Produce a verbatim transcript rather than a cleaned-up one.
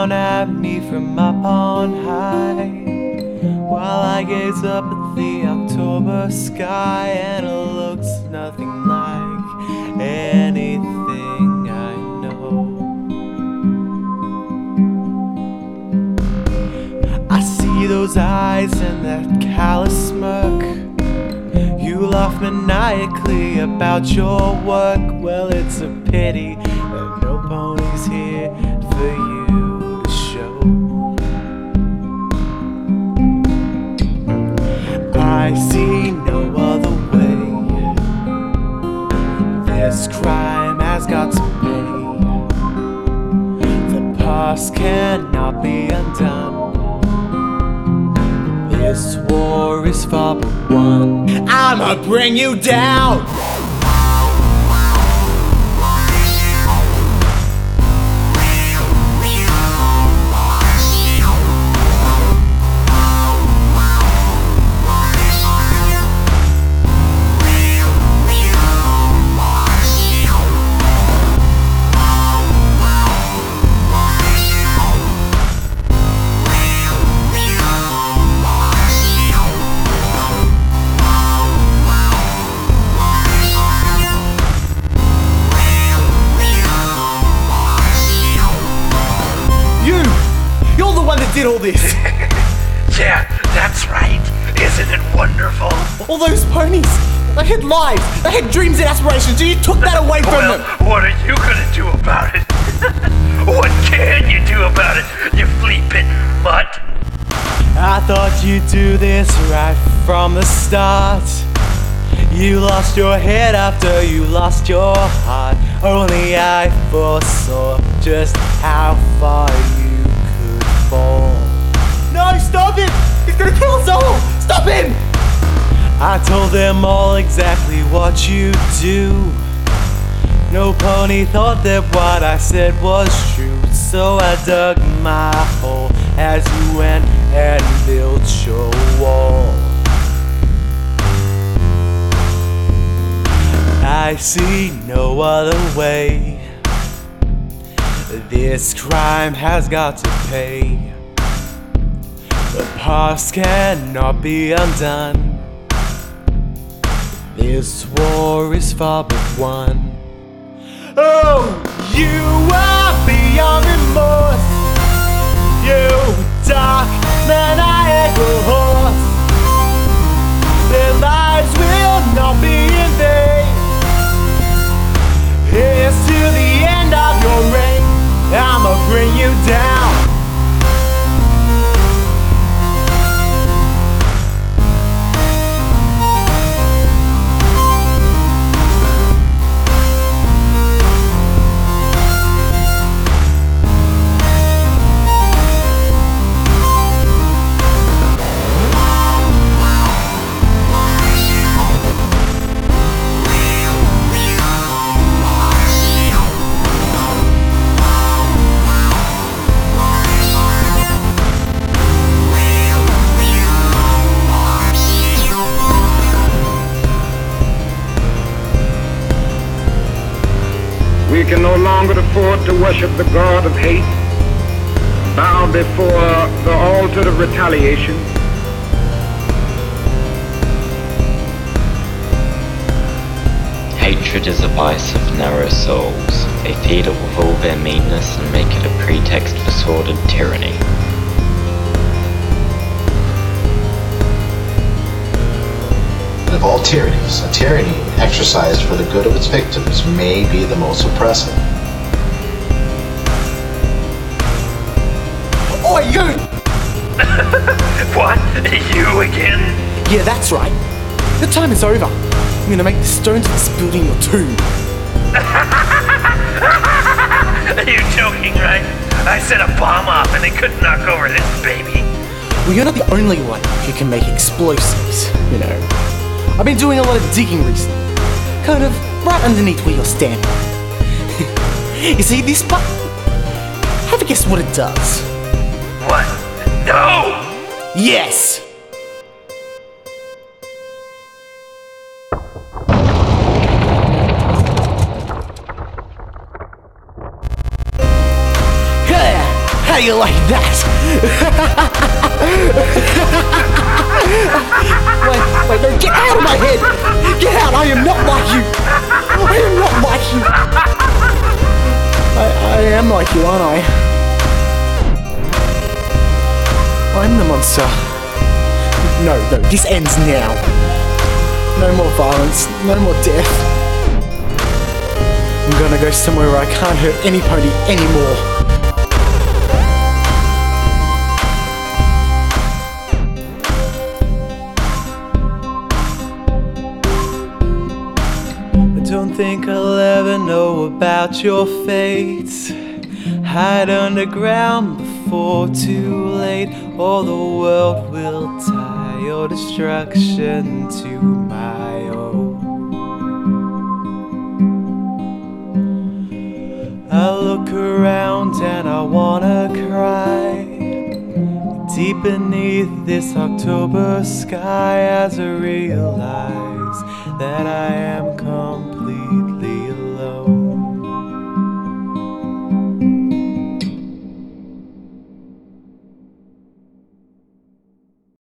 down at me from up on high, while I gaze up at the October sky, and it looks nothing like anything I know. I see those eyes and that callous smirk. You laugh maniacally about your work. Well, it's a pity that no pony's here for you to show. I see no other way. This crime has got to pay. The past cannot be undone. This war is far but one. I'ma bring you down. Did all this? Yeah, that's right. Isn't it wonderful? All those ponies, they had lives, they had dreams and aspirations, and you took that away from well, them. What are you gonna do about it? What can you do about it, you flea-bitten mutt? I thought you'd do this right from the start. You lost your head after you lost your heart. Only I foresaw just how far you could fall. No, stop him! He's gonna kill us all! Stop him! I told them all exactly what you do. No pony thought that what I said was true. So I dug my hole as you went and built your wall. I see no other way. This crime has got to pay. The past cannot be undone. This war is far but one. Oh, you are beyond remorse. You dark maniacal horse. Their lives will not be in vain. Here's to the end of your reign. I'ma bring you down. We can no longer afford to worship the god of hate, bow before the altar of retaliation. Hatred is a vice of narrow souls. They feed it with all their meanness and make it a pretext for sordid tyranny. Of all tyrannies, a tyranny exercised for the good of its victims may be the most oppressive. Oi, you! What? You again? Yeah, that's right. The time is over. I'm gonna make the stones of this building your tomb. Are you joking, right? I set a bomb off and they couldn't knock over this baby. Well, you're not the only one who can make explosives, you know. I've been doing a lot of digging recently. Kind of right underneath where you're standing. You see this button? Have a guess what it does. What? No! Yes! dare you like that? Wait, wait, no, get out of my head! Get out! I am not like you! I am not like you! I, I am like you, aren't I? I'm the monster. No, no, this ends now. No more violence, no more death. I'm gonna go somewhere where I can't hurt any pony anymore. I don't think I'll ever know about your fate. Hide underground before too late, or the world will tie your destruction to my own. I look around and I wanna cry. Deep beneath this October sky, as I realize that I am come